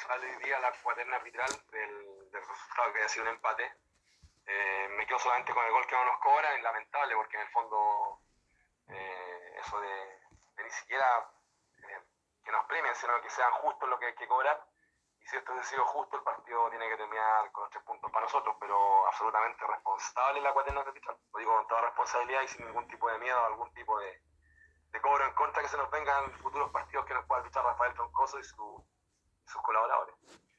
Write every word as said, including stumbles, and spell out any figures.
responsable hoy día la cuaterna arbitral del, del resultado que haya sido un empate. Eh, me quedo solamente con el gol que no nos cobra, es lamentable porque en el fondo eh, eso de, de ni siquiera eh, que nos premien, sino que sean justos lo que hay que cobrar. Y si esto ha sido justo, el partido tiene que terminar con los tres puntos para nosotros, pero absolutamente responsable la cuaterna arbitral. Lo digo con toda responsabilidad y sin ningún tipo de miedo, algún tipo de, de cobro en contra que se nos vengan futuros partidos que nos pueda arbitrar Rafael Troncoso y, su, y sus colaboradores.